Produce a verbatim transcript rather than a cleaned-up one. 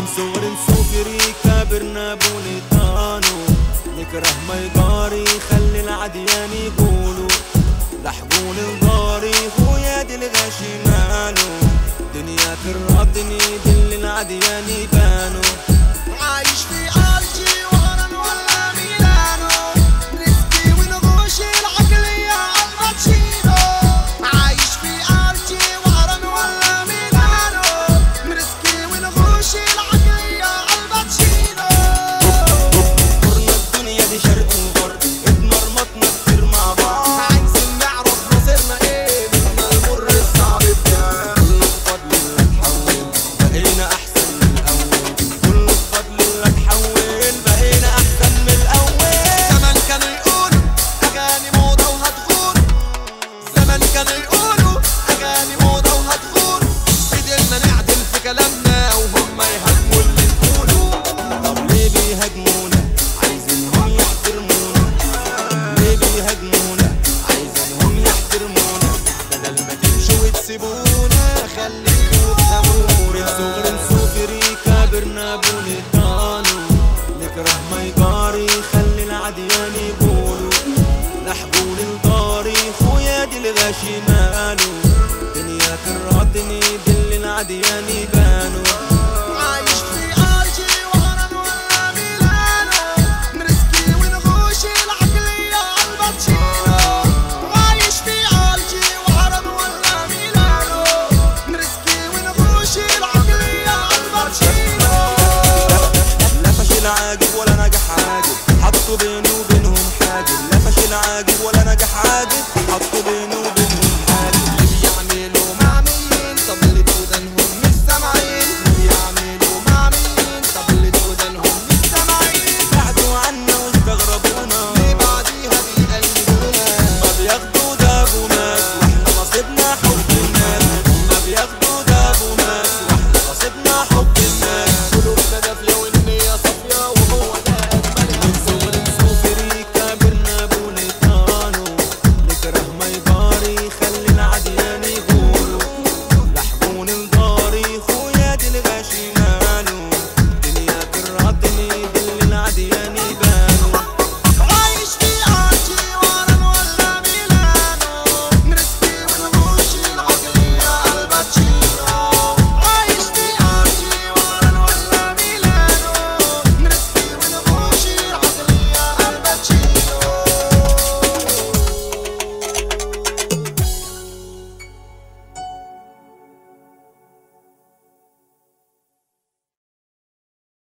من صغر نسوفري كابرنا بوليتانو، نكره ما يقاري خلي العديان يقولوا، لحقون الضاري خويا دي الغاشي مالو، دنيا كرهتني دل العديان يبانو. عايش في ألجي وهران ولا ميلانو، رزقي ونغوشي العقلية الباتشينو. عايش في ألجي وهران ولا ميلانو، رزقي ونغوشي العقلية الباتشينو. قرنا الدنيا دي شرق وغرب، اتمرمطنا كتير مع بعض، عايزين نعرف مصيرنا ايه من المر الصعب بتاعنا. كل بفضل الله تحول بقينا احسن من الاول، كل بفضل الله تحول بقينا احسن من الاول. زمان كانوا يقولوا اغاني موضة وهتغور، زمان كانوا يقولوا اغاني موضة وهتغور، قدرنا نعدل في كلامنا وهم يهاجموا اللي نقوله. طب ليه بيهاجمونا عايزينهم يحترمونا، ليه بيهاجمونا عايزينهم يحترمونا، بدل ما تمشوا وتسيبونا خليكوا تفهمونا. من صغر نسوفري كابرنا بوليتانو، نكره ما يقاري خلي العديان يقولوا، لحقون الضاري خويا دي الغاشي مالو، دنيا كرهتني دل العديان يبانو. عايش في ألجي وهران ولا ميلانو، رزقي ونغوشي العقلية الباتشينو. عايش في ألجي وهران ولا ميلانو، رزقي ونغوشي العقلية الباتشينو. لا فشل عاجب ولا نجح عاجب، حطوا بين